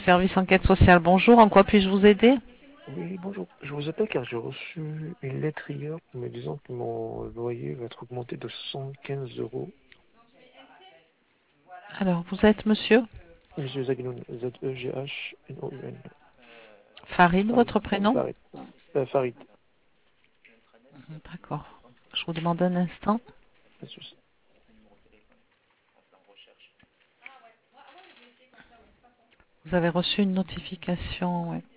Service enquête sociale, bonjour. En quoi puis-je vous aider? Oui, bonjour. Je vous appelle car j'ai reçu une lettre hier me disant que mon loyer va être augmenté de 115 euros. Alors, vous êtes monsieur Monsieur Zagnoun, Z-E-G-H-N-O-U-N. Farid, Farid. votre prénom? Farid. Farid. D'accord. Je vous demande un instant. Pas de souci. Vous avez reçu une notification, ouais.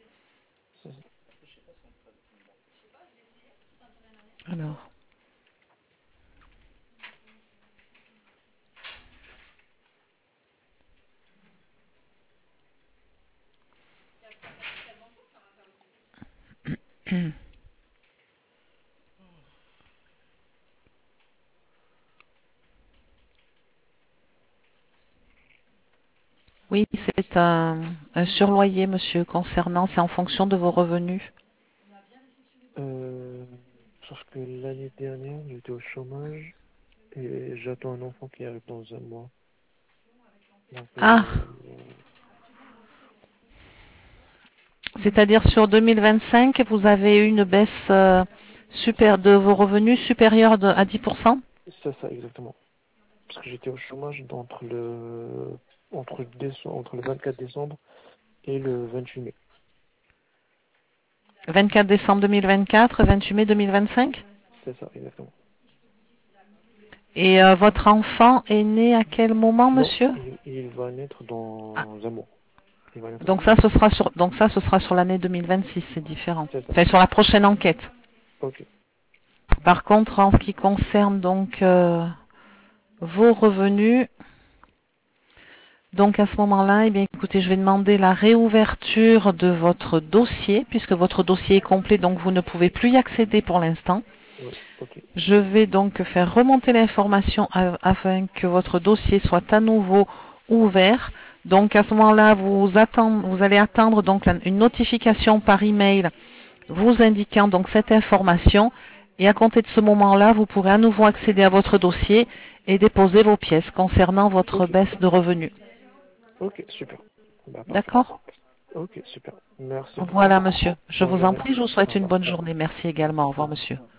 Alors, oui, c'est un surloyer, monsieur, concernant, c'est en fonction de vos revenus. Euh, Sauf que l'année dernière, j'étais au chômage et j'attends un enfant qui arrive dans un mois. Donc, Ah, c'est-à-dire sur 2025, vous avez eu une baisse de vos revenus supérieure à 10%? c'est ça exactement. Parce que j'étais au chômage entre le 24 décembre et le 28 mai. 24 décembre 2024, 28 mai 2025? C'est ça exactement. Et votre enfant est né à quel moment, Non, monsieur? il va naître Ah, dans un mois. Il va naître dans donc un mois. ça, ce sera sur l'année 2026, c'est différent. C'est ça. Enfin, sur la prochaine enquête. Ok. Par contre, en ce qui concerne donc vos revenus, donc à ce moment-là, eh bien, écoutez, je vais demander la réouverture de votre dossier, puisque votre dossier est complet, donc vous ne pouvez plus y accéder pour l'instant. Oui. Ok. Je vais donc faire remonter l'information afin que votre dossier soit à nouveau ouvert. Donc à ce moment-là, vous allez attendre donc une notification par email vous indiquant donc cette information. Et à compter de ce moment-là, vous pourrez à nouveau accéder à votre dossier et déposer vos pièces concernant votre Ok. baisse de revenus. Ok. Super. Bah parfait. D'accord? Ok. Super. Merci beaucoup. Voilà, monsieur. Je Bonne vous en journée. prie, je vous Au souhaite une revoir. bonne journée. Merci également. Au revoir, monsieur.